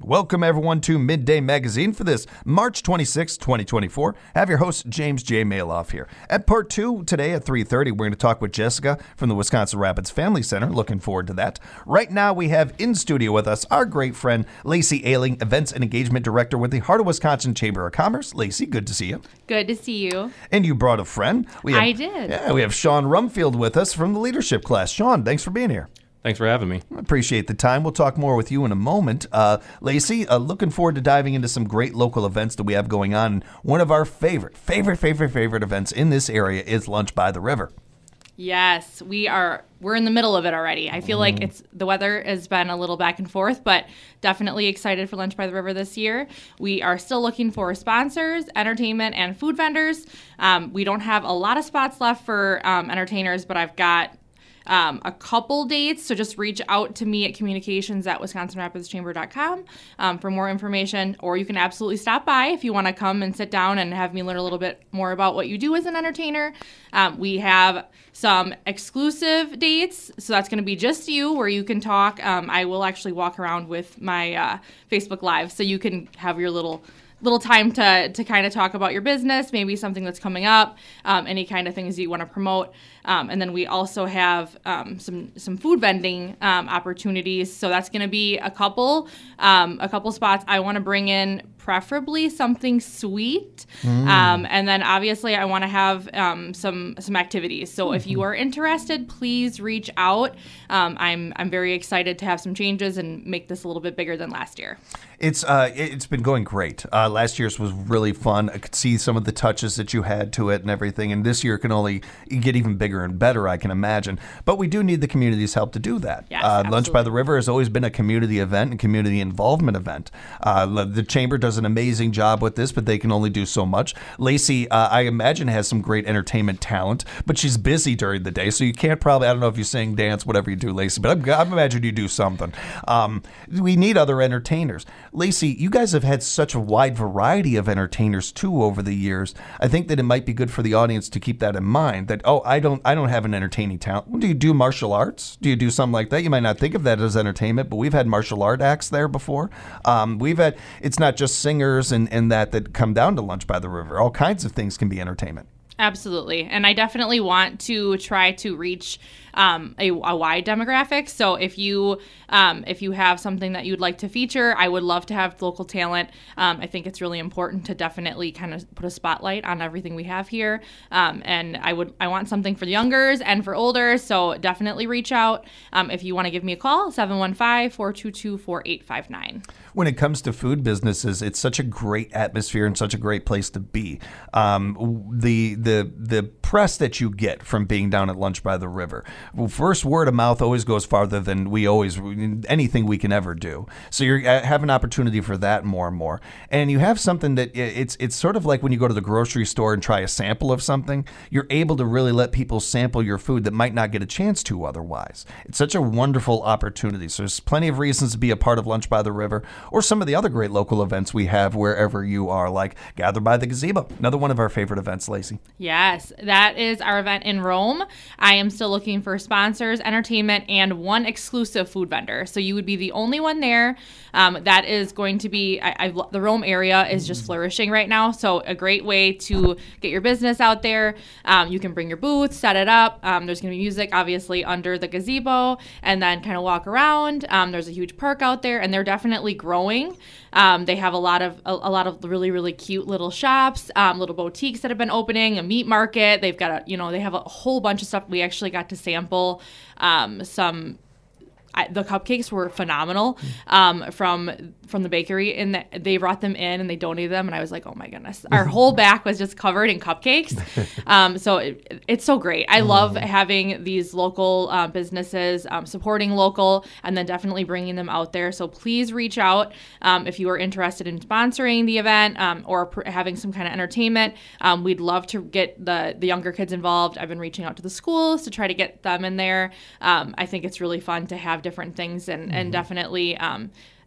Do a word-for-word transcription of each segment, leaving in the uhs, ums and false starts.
Welcome, everyone, to Midday Magazine for this March twenty-sixth, twenty twenty-four. I have your host, James J. Maloff here. At part two, today at three thirty, we're going to talk with Jessica from the Wisconsin Rapids Family Center. Looking forward to that. Right now, we have in studio with us our great friend, Lacey Ailing, Events and Engagement Director with the Heart of Wisconsin Chamber of Commerce. Lacey, good to see you. Good to see you. And you brought a friend. We have, I did. Yeah, we have Sean Rumfield with us from the leadership class. Sean, thanks for being here. Thanks for having me. Appreciate the time. We'll talk more with you in a moment. Uh, Lacey, uh, looking forward to diving into some great local events that we have going on. One of our favorite, favorite, favorite, favorite events in this area is Lunch by the River. Yes, we are. We're in the middle of it already. I feel mm. like it's the weather has been a little back and forth, but definitely excited for Lunch by the River this year. We are still looking for sponsors, entertainment, and food vendors. Um, we don't have a lot of spots left for um, entertainers, but I've got Um, a couple dates, so just reach out to me at communications at wisconsin rapids chamber dot com um, for more information, or you can absolutely stop by if you want to come and sit down and have me learn a little bit more about what you do as an entertainer. Um, we have some exclusive dates, so that's going to be just you, where you can talk. Um, I will actually walk around with my uh, Facebook Live, so you can have your little little time to to kind of talk about your business, maybe something that's coming up, um, any kind of things you want to promote. Um, and then we also have um, some some food vending um, opportunities. So that's going to be a couple um, a couple spots. I want to bring in preferably something sweet, mm. um, and then obviously I want to have um, some some activities. So mm-hmm. if you are interested, please reach out. Um, I'm I'm very excited to have some changes and make this a little bit bigger than last year. It's uh it's been going great. Uh, last year's was really fun. I could see some of the touches that you had to it and everything, and this year can only get even bigger and better, I can imagine. But we do need the community's help to do that. Yes, uh, Lunch by the River has always been a community event and community involvement event. Uh, the Chamber does an amazing job with this, but they can only do so much. Lacey, uh, I imagine, has some great entertainment talent, but she's busy during the day, so you can't probably, I don't know if you sing, dance, whatever you do, Lacey, but I'm, I imagine you do something. Um, we need other entertainers. Lacey, you guys have had such a wide variety of entertainers too over the years. I think that it might be good for the audience to keep that in mind, that, oh, I don't I don't have an entertaining talent. Do you do martial arts? Do you do something like that? You might not think of that as entertainment, but we've had martial art acts there before. Um, we've had, it's not just singers and, and that that come down to Lunch by the River. All kinds of things can be entertainment. Absolutely. And I definitely want to try to reach um, a, a wide demographic. So if you um, if you have something that you'd like to feature, I would love to have local talent. Um, I think it's really important to definitely kind of put a spotlight on everything we have here. Um, and I would I want something for the youngers and for older. So definitely reach out. Um, if you want to give me a call, seven one five, four two two, four eight five nine. When it comes to food businesses, it's such a great atmosphere and such a great place to be. Um, the the the press that you get from being down at Lunch by the River, well, first word of mouth always goes farther than we always anything we can ever do. So you have an opportunity for that more and more, and you have something that it's it's sort of like when you go to the grocery store and try a sample of something. You're able to really let people sample your food that might not get a chance to otherwise. It's such a wonderful opportunity. So there's plenty of reasons to be a part of Lunch by the River, or some of the other great local events we have wherever you are, like Gather by the Gazebo, another one of our favorite events, Lacey. Yes, that is our event in Rome. I am still looking for sponsors, entertainment, and one exclusive food vendor. So you would be the only one there. Um, that is going to be, I, I, the Rome area is just flourishing right now. So a great way to get your business out there. Um, you can bring your booth, set it up. Um, there's going to be music, obviously, under the gazebo, and then kind of walk around. Um, there's a huge park out there, and they're definitely growing. Um, they have a lot of a, a lot of really, really cute little shops, um, little boutiques that have been opening, a meat market. They've got a, you know, they have a whole bunch of stuff. We actually got to sample um, some. I, the cupcakes were phenomenal um, from from the bakery, and the, they brought them in and they donated them, and I was like, oh my goodness, our whole back was just covered in cupcakes. Um, so it, it's so great. I love having these local uh, businesses um, supporting local, and then definitely bringing them out there. So please reach out um, if you are interested in sponsoring the event um, or pr- having some kind of entertainment. Um, we'd love to get the the younger kids involved. I've been reaching out to the schools to try to get them in there. Um, I think it's really fun to have different things, and, mm-hmm. and definitely um,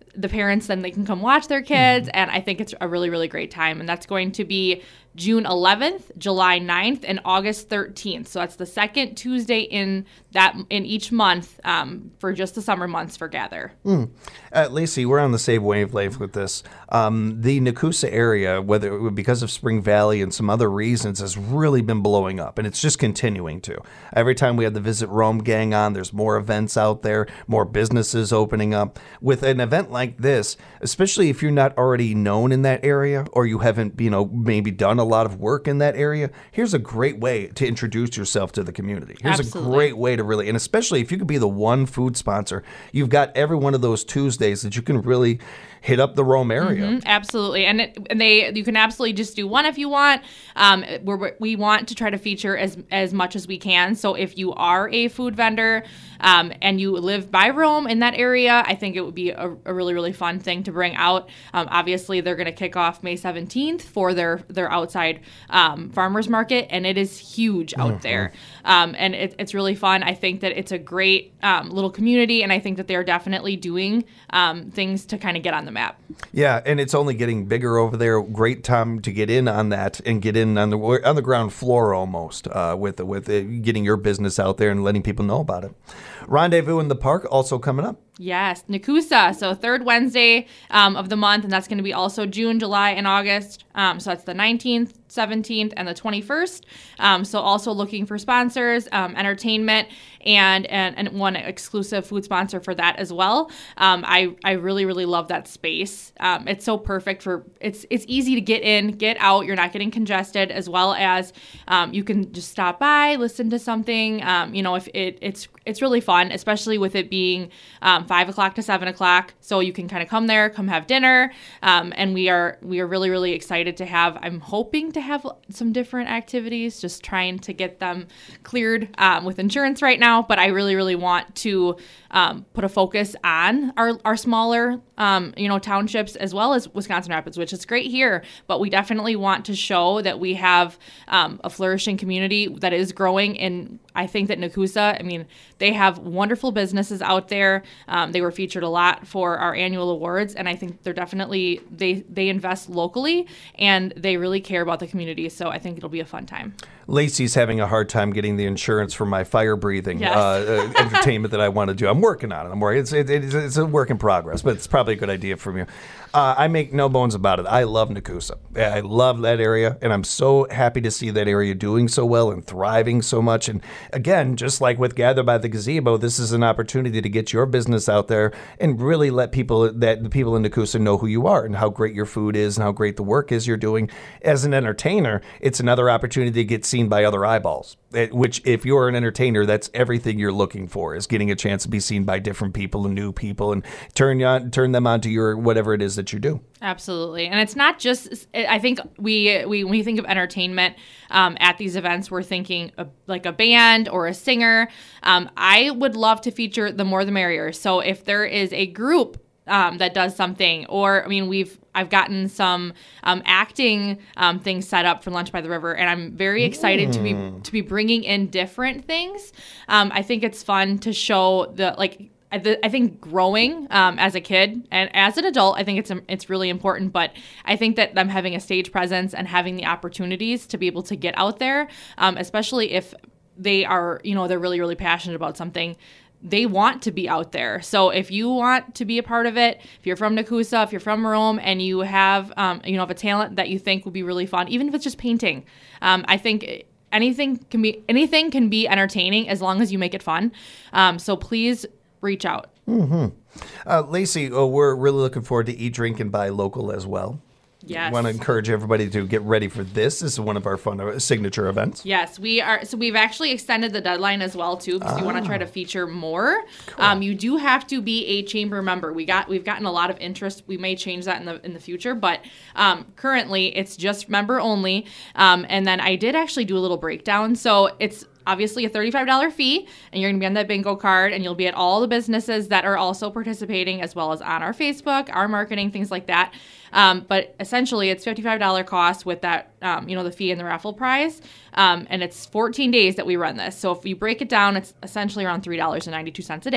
the parents, then they can come watch their kids. And I think it's a really, really great time. And that's going to be June eleventh, July ninth, and August thirteenth. So that's the second Tuesday in that in each month um, for just the summer months for Gather. Mm. Uh, Lacey, we're on the same wavelength with this. Um, the Nekoosa area, whether because of Spring Valley and some other reasons, has really been blowing up, and it's just continuing to. Every time we have the Visit Rome gang on, there's more events out there, more businesses opening up. With an event like this, especially if you're not already known in that area or you haven't, you know, maybe done a lot of work in that area, here's a great way to introduce yourself to the community. Here's Absolutely. a great way to really, and especially if you could be the one food sponsor, you've got every one of those Tuesdays that you can really hit up the Rome area. Mm-hmm, absolutely. And, it, and they you can absolutely just do one if you want. Um, we're, we want to try to feature as, as much as we can. So if you are a food vendor um, and you live by Rome in that area, I think it would be a, a really, really fun thing to bring out. Um, obviously, they're going to kick off May seventeenth for their, their outside um, farmers market, and it is huge out mm-hmm. there. Um, and it, it's really fun. I think that it's a great um, little community, and I think that they're definitely doing um, things to kind of get on the map. Yeah, and it's only getting bigger over there. Great time to get in on that and get in on the on the ground floor almost uh, with with uh, getting your business out there and letting people know about it. Rendezvous in the Park also coming up. Yes, Nekoosa. So third Wednesday um, of the month, and that's going to be also June, July, and August. Um, so that's the nineteenth, seventeenth, and the twenty-first. Um, so also looking for sponsors, um, entertainment, and, and and one exclusive food sponsor for that as well. Um, I I really really love that space. Um, it's so perfect for it's it's easy to get in, get out. You're not getting congested, as well as um, you can just stop by, listen to something. Um, you know, if it it's it's really fun, especially with it being um, five o'clock to seven o'clock. So you can kind of come there, come have dinner, um, and we are we are really really excited to have. I'm hoping to have some different activities, just trying to get them cleared um, with insurance right now. But I really really want to um, put a focus on our our smaller um, you know townships as well as Wisconsin Rapids, which is great here. But we definitely want to show that we have um, a flourishing community that is growing. And I think that Nekoosa, I mean, they have wonderful businesses out there. Um, they were featured a lot for our annual awards, and I think they're definitely they they invest locally and they really care about the community. So I think it'll be a fun time. Lacey's having a hard time getting the insurance for my fire breathing yes. uh, uh, entertainment that I want to do. I'm working on it. I'm working. It's, it, it's it's a work in progress, but it's probably a good idea from you. Uh, I make no bones about it. I love Nekoosa. I love that area, and I'm so happy to see that area doing so well and thriving so much. And again, just like with Gather by the Gazebo, this is an opportunity to get your business out there and really let people that the people in Nekoosa know who you are and how great your food is and how great the work is you're doing. As an entertainer, it's another opportunity to get seen by other eyeballs. It, which, if you're an entertainer, that's everything you're looking for, is getting a chance to be seen by different people and new people and turn on, turn them on to your whatever it is that you do. Absolutely. And it's not just, I think we, we when we think of entertainment um, at these events, we're thinking of like a band or a singer. Um, I would love to feature the more the merrier. So if there is a group Um, that does something, or I mean, we've I've gotten some um, acting um, things set up for Lunch by the River, and I'm very excited mm. to be to be bringing in different things. Um, I think it's fun to show the like. I, th- I think growing um, as a kid and as an adult, I think it's it's really important. But I think that them having a stage presence and having the opportunities to be able to get out there, um, especially if they are, you know, they're really really passionate about something. They want to be out there. So if you want to be a part of it, if you're from Nekoosa, if you're from Rome, and you have, um, you know, have a talent that you think would be really fun, even if it's just painting, um, I think anything can be anything can be entertaining as long as you make it fun. Um, so please reach out. Mm-hmm. Uh, Lacey, oh, we're really looking forward to Eat, Drink, and Buy Local as well. Yes. I want to encourage everybody to get ready for this. This is one of our fun uh, signature events. Yes, we are. So we've actually extended the deadline as well too, because ah. we want to try to feature more. Cool. Um, you do have to be a chamber member. We got we've gotten a lot of interest. We may change that in the in the future, but um, currently it's just member only. Um, and then I did actually do a little breakdown. So it's obviously a thirty-five dollars fee, and you're going to be on that bingo card, and you'll be at all the businesses that are also participating, as well as on our Facebook, our marketing, things like that. Um, but essentially, it's fifty-five dollars cost with that, um, you know, the fee and the raffle prize. Um, and it's fourteen days that we run this. So if you break it down, it's essentially around three dollars and ninety-two cents a day,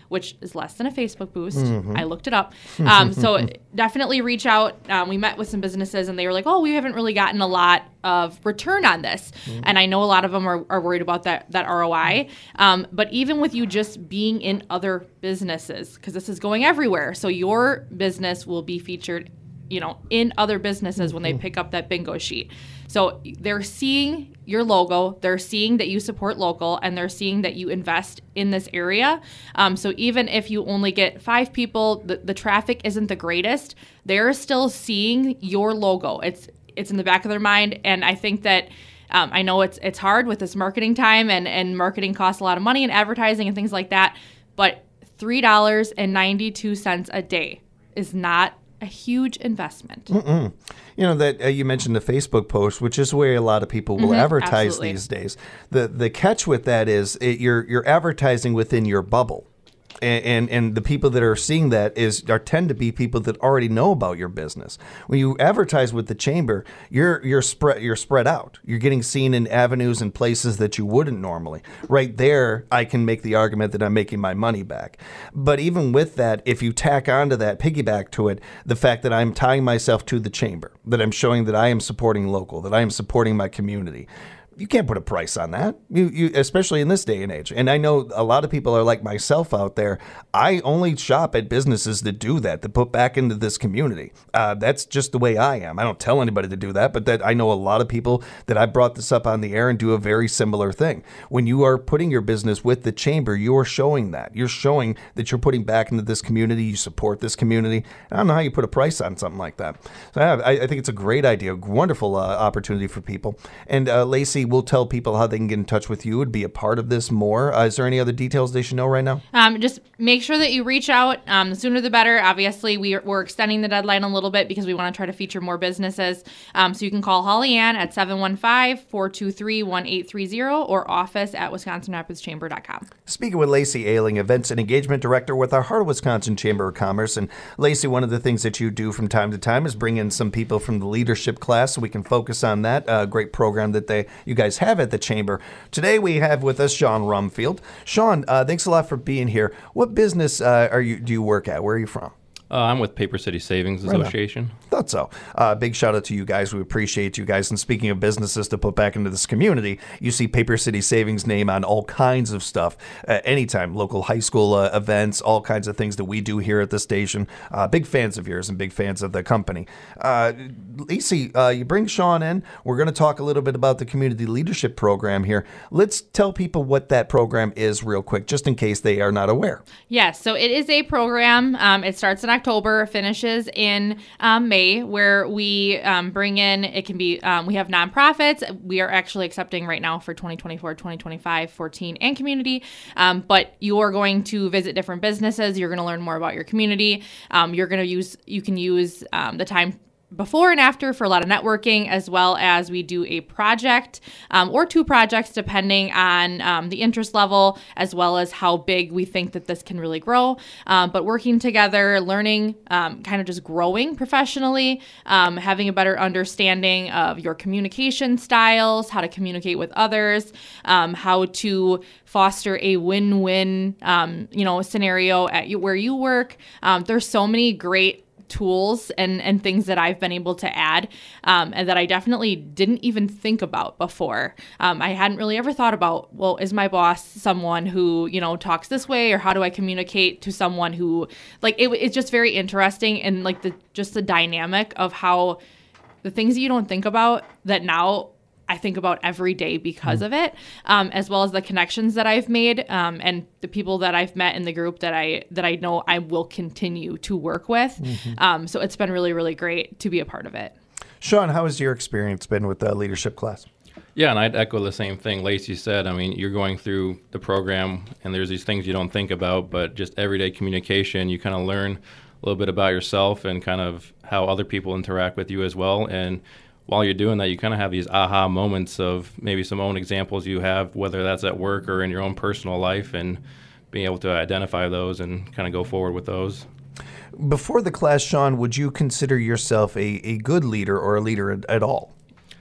which is less than a Facebook boost. Mm-hmm. I looked it up. Um, so definitely reach out. Um, we met with some businesses, and they were like, oh, we haven't really gotten a lot of return on this. Mm-hmm. And I know a lot of them are, are worried about that, that R O I. Um, but even with you just being in other businesses, because this is going everywhere, so your business will be featured, you know, in other businesses mm-hmm. when they pick up that bingo sheet. So they're seeing your logo, they're seeing that you support local, and they're seeing that you invest in this area. Um, so even if you only get five people, the, the traffic isn't the greatest, they're still seeing your logo. It's it's in the back of their mind, and I think that um, I know it's it's hard with this marketing time, and, and marketing costs a lot of money and advertising and things like that, but three dollars and ninety-two cents a day is not a huge investment. Mm-mm. You know, that uh, you mentioned the Facebook post, which is where a lot of people will mm-hmm, advertise absolutely. These days. The the catch with that is it, you're you're advertising within your bubble. And, and and the people that are seeing that is are tend to be people that already know about your business. When you advertise with the chamber, you're you're spread you're spread out. You're getting seen in avenues and places that you wouldn't normally. Right there, I can make the argument that I'm making my money back. But even with that, if you tack onto that, piggyback to it, the fact that I'm tying myself to the chamber, that I'm showing that I am supporting local, that I am supporting my community. You can't put a price on that, you, you, especially in this day and age. And I know a lot of people are like myself out there. I only shop at businesses that do that, that put back into this community. Uh, that's just the way I am. I don't tell anybody to do that, but that I know a lot of people that I brought this up on the air and do a very similar thing. When you are putting your business with the chamber, you are showing that. You're showing that you're putting back into this community. You support this community. I don't know how you put a price on something like that. So I, I think it's a great idea, wonderful uh, opportunity for people. And uh, Lacey, we'll tell people how they can get in touch with you and be a part of this more. Uh, is there any other details they should know right now? Um, just make sure that you reach out. Um, the sooner the better. Obviously, we are, we're extending the deadline a little bit because we want to try to feature more businesses. Um, so you can call Holly Ann at seven one five, four two three, one eight three zero or office at wisconsin rapids chamber dot com. Speaking with Lacey Ailing, Events and Engagement Director with our Heart of Wisconsin Chamber of Commerce. And Lacey, one of the things that you do from time to time is bring in some people from the leadership class so we can focus on that. Uh, great program that they you guys have at the Chamber. Today we have with us Sean Rumfield. Sean, uh, thanks a lot for being here. What business uh, are you do you work at? Where are you from? Uh, I'm with Paper City Savings Association. Right. Thought so. Uh, big shout out to you guys. We appreciate you guys. And speaking of businesses to put back into this community, you see Paper City Savings name on all kinds of stuff. Uh, anytime, local high school uh, events, all kinds of things that we do here at the station. Uh, big fans of yours and big fans of the company. Uh, Lacey, uh, you bring Sean in. We're going to talk a little bit about the community leadership program here. Let's tell people what that program is real quick, just in case they are not aware. Yes, so it is a program. Um, it starts in October, finishes in um, May, where we um, bring in, it can be, um, we have nonprofits. We are actually accepting right now for twenty twenty-four, twenty twenty-five, fourteen, and community. Um, but you are going to visit different businesses. You're going to learn more about your community. Um, you're going to use, you can use um, the time before and after for a lot of networking, as well as we do a project um, or two projects depending on um, the interest level, as well as how big we think that this can really grow. Um, but working together, learning, um, kind of just growing professionally, um, having a better understanding of your communication styles, how to communicate with others, um, how to foster a win-win, um, you know, scenario at you, where you work. Um, there's so many great tools and, and things that I've been able to add um, and that I definitely didn't even think about before. Um, I hadn't really ever thought about, well, is my boss someone who, you know, talks this way, or how do I communicate to someone who, like, it, it's just very interesting, and like the just the dynamic of how the things that you don't think about that now I think about every day because mm. of it, um, as well as the connections that I've made um, and the people that I've met in the group that I that I know I will continue to work with. Mm-hmm. Um, so it's been really, really great to be a part of it. Sean, how has your experience been with the leadership class? Yeah, and I'd echo the same thing Lacey said. I mean, you're going through the program, and there's these things you don't think about, but just everyday communication, you kind of learn a little bit about yourself and kind of how other people interact with you as well. And while you're doing that, you kind of have these aha moments of maybe some own examples you have, whether that's at work or in your own personal life, and being able to identify those and kind of go forward with those. Before the class, Sean, would you consider yourself a, a good leader or a leader at, at all?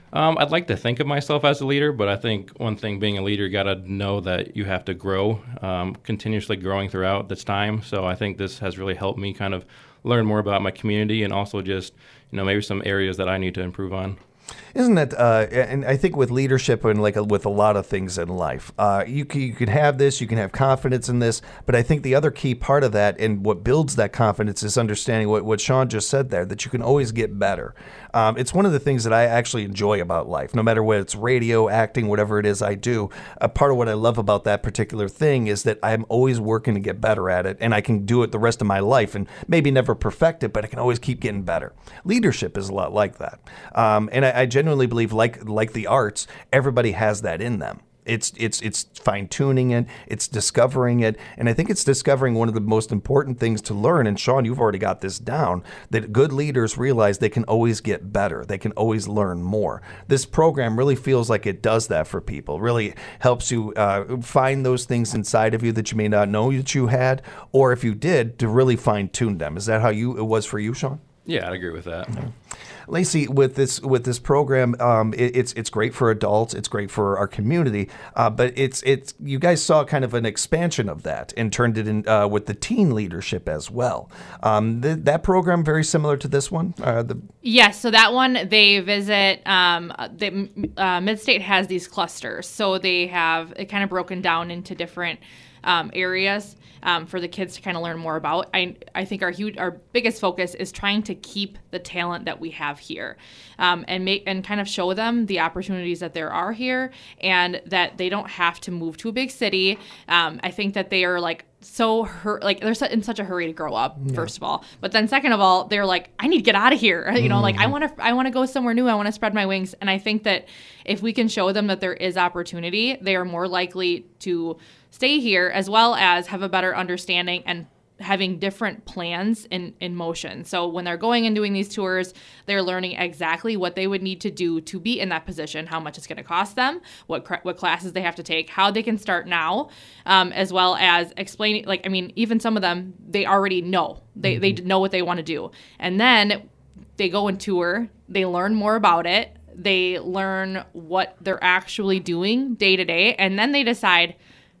Um, I'd like to think of myself as a leader, but I think one thing being a leader, you got to know that you have to grow, um, continuously growing throughout this time. So I think this has really helped me kind of learn more about my community and also just, you know, maybe some areas that I need to improve on. Isn't that, uh, and I think with leadership and like a, with a lot of things in life, uh, you can, you can have this, you can have confidence in this, but I think the other key part of that and what builds that confidence is understanding what, what Sean just said there, that you can always get better. Um, it's one of the things that I actually enjoy about life, no matter whether it's radio, acting, whatever it is I do. A part of what I love about that particular thing is that I'm always working to get better at it, and I can do it the rest of my life and maybe never perfect it, but I can always keep getting better. Leadership is a lot like that. Um, and I, I genuinely believe, like like the arts, everybody has that in them. It's it's it's fine-tuning it, it's discovering it, and I think it's discovering one of the most important things to learn, and Sean, you've already got this down, that good leaders realize they can always get better, they can always learn more. This program really feels like it does that for people, really helps you uh, find those things inside of you that you may not know that you had, or if you did, to really fine-tune them. Is that how you it was for you, Sean? Yeah, I'd agree with that. Okay. Lacey, with this with this program, um, it, it's it's great for adults, it's great for our community, uh, but it's it's you guys saw kind of an expansion of that and turned it in uh, with the teen leadership as well. Um, th- that program very similar to this one. Uh, the Yes, so that one they visit. Um, the uh, Midstate has these clusters, so they have it kind of broken down into different um, areas. Um, for the kids to kind of learn more about. I I think our huge, our biggest focus is trying to keep the talent that we have here, um, and make and kind of show them the opportunities that there are here, and that they don't have to move to a big city. Um, I think that they are like so hur- like they're in such a hurry to grow up. Yeah. First of all, but then second of all, they're like, I need to get out of here. You know, mm-hmm. like I want to I want to go somewhere new. I want to spread my wings. And I think that if we can show them that there is opportunity, they are more likely to stay here, as well as have a better understanding and having different plans in, in motion. So when they're going and doing these tours, they're learning exactly what they would need to do to be in that position, how much it's going to cost them, what cr- what classes they have to take, how they can start now, um, as well as explaining, like, I mean, even some of them, they already know. They, mm-hmm. they know what they want to do. And then they go and tour, they learn more about it, they learn what they're actually doing day to day, and then they decide,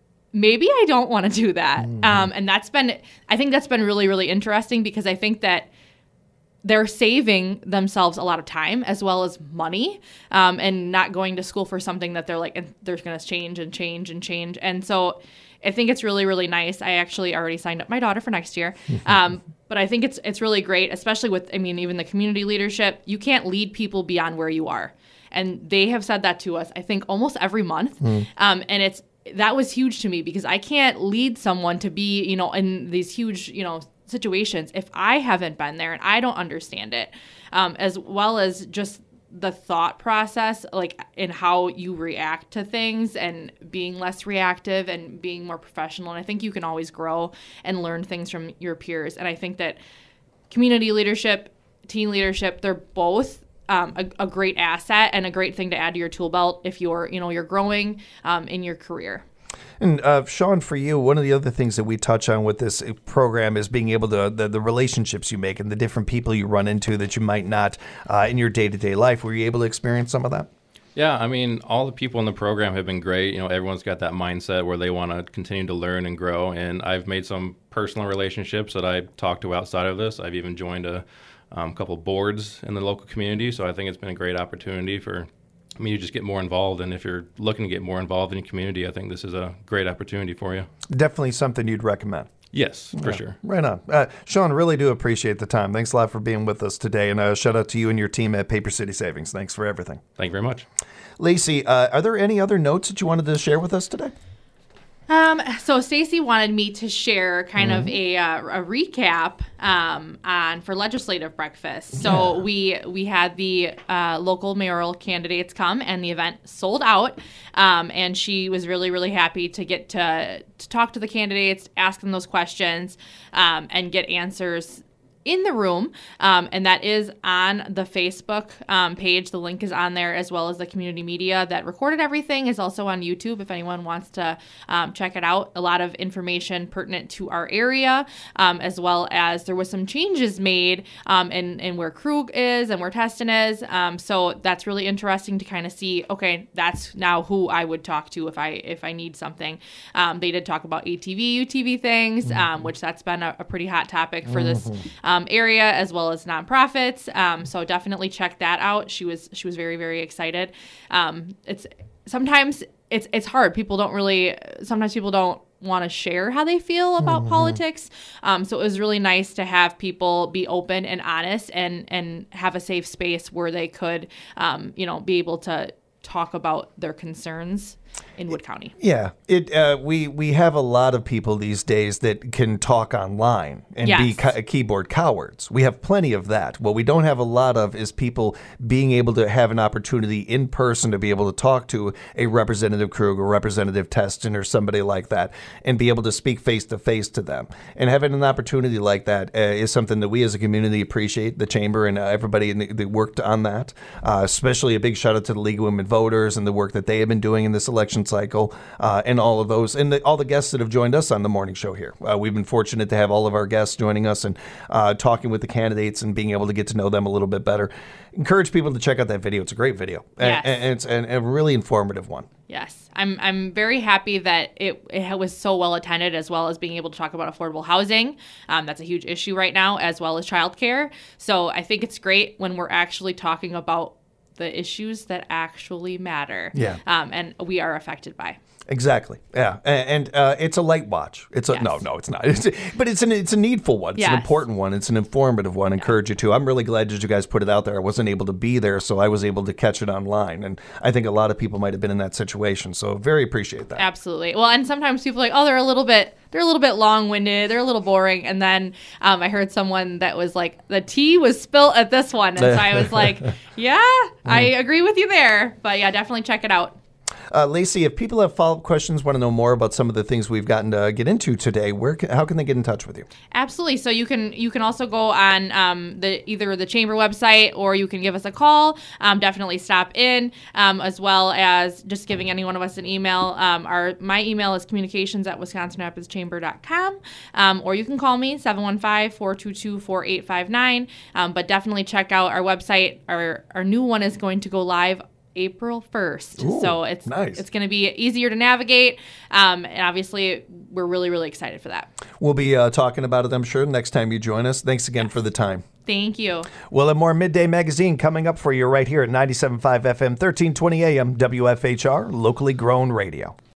maybe I don't want to do that. Mm-hmm. Um, and that's been, I think that's been really, really interesting, because I think that they're saving themselves a lot of time as well as money, um, and not going to school for something that they're like, and they're going to change and change and change. And so I think it's really, really nice. I actually already signed up my daughter for next year. Um, but I think it's, it's really great, especially with, I mean, even the community leadership. You can't lead people beyond where you are. And they have said that to us, I think, almost every month. Mm. Um, and it's, that was huge to me, because I can't lead someone to be, you know, in these huge, you know, situations if I haven't been there and I don't understand it, um, as well as just the thought process, like in how you react to things and being less reactive and being more professional. And I think you can always grow and learn things from your peers. And I think that community leadership, teen leadership, they're both Um, a, a great asset and a great thing to add to your tool belt if you're, you know, you're growing um, in your career. And uh, Sean, for you, one of the other things that we touch on with this program is being able to, the, the relationships you make and the different people you run into that you might not uh, in your day-to-day life. Were you able to experience some of that? Yeah, I mean, all the people in the program have been great. You know, everyone's got that mindset where they want to continue to learn and grow. And I've made some personal relationships that I talk to outside of this. I've even joined a Um, couple boards in the local community, so I think it's been a great opportunity for me to just get more involved. And if you're looking to get more involved in your community, I think this is a great opportunity for you. Definitely something you'd recommend. Yes, for yeah, sure. Right on. Uh, Sean, really do appreciate the time. Thanks a lot for being with us today, and a shout out to you and your team at Paper City Savings. Thanks for everything. Thank you very much. Lacey, uh, are there any other notes that you wanted to share with us today? Um, so Stacy wanted me to share kind mm-hmm. of a, uh, a recap um, on for legislative breakfast. So yeah. we we had the uh, local mayoral candidates come, and the event sold out. Um, and she was really, really happy to get to, to talk to the candidates, ask them those questions, um, and get answers in the room, um, and that is on the Facebook um, page. The link is on there, as well as the community media that recorded everything is also on YouTube if anyone wants to um, check it out. A lot of information pertinent to our area, um, as well as there was some changes made um, in, in where Krug is and where Teston is. Um, so that's really interesting to kind of see, okay, that's now who I would talk to if I if I need something. Um, they did talk about A T V, U T V things, mm-hmm. um, which that's been a, a pretty hot topic for mm-hmm. this um, area, as well as nonprofits. Um, so definitely check that out. She was she was very, very excited. Um, it's sometimes it's it's hard. People don't really sometimes people don't want to share how they feel about mm-hmm. politics. Um, so it was really nice to have people be open and honest and and have a safe space where they could um, you know, be able to talk about their concerns in Wood County. Yeah, it. Uh, we we have a lot of people these days that can talk online and yes. be ca- keyboard cowards. We have plenty of that. What we don't have a lot of is people being able to have an opportunity in person to be able to talk to a Representative Krug or Representative Teston or somebody like that and be able to speak face to face to them. And having an opportunity like that uh, is something that we as a community appreciate. The chamber and uh, everybody in the, that worked on that. Uh, especially a big shout out to the League of Women Voters and the work that they have been doing in this election cycle, uh, and all of those, and the, all the guests that have joined us on the morning show here. Uh, we've been fortunate to have all of our guests joining us and uh, talking with the candidates and being able to get to know them a little bit better. Encourage people to check out that video. It's a great video, yes. and, and it's an, a really informative one. Yes, I'm I'm very happy that it it was so well attended, as well as being able to talk about affordable housing. Um, that's a huge issue right now, as well as childcare. So I think it's great when we're actually talking about the issues that actually matter, yeah, um, and we are affected by. Exactly. Yeah, and, and uh, it's a light watch. It's a yes. no, no, it's not. It's a, but it's an it's a needful one. It's yes. an important one. It's an informative one. I yeah. encourage you to. I'm really glad that you guys put it out there. I wasn't able to be there, so I was able to catch it online, and I think a lot of people might have been in that situation. So very appreciate that. Absolutely. Well, and sometimes people are like, oh, they're a little bit. They're a little bit long-winded. They're a little boring. And then um, I heard someone that was like, the tea was spilt at this one. And so I was like, yeah, I agree with you there. But yeah, definitely check it out. Uh, Lacey, if people have follow-up questions, want to know more about some of the things we've gotten to get into today, where can, how can they get in touch with you? Absolutely. So you can you can also go on um, the either the chamber website, or you can give us a call. Um, definitely stop in, um, as well as just giving any one of us an email. Um, our my email is communications at wisconsin rapids chamber dot com, um, or you can call me seven one five, four two two, four eight five nine. Um, but definitely check out our website. Our our new one is going to go live April first. Ooh, so it's nice. It's going to be easier to navigate. Um, and obviously, we're really, really excited for that. We'll be uh, talking about it, I'm sure, next time you join us. Thanks again yes. for the time. Thank you. We'll have more Midday Magazine coming up for you right here at ninety-seven point five F M, thirteen twenty A M, W F H R, locally grown radio.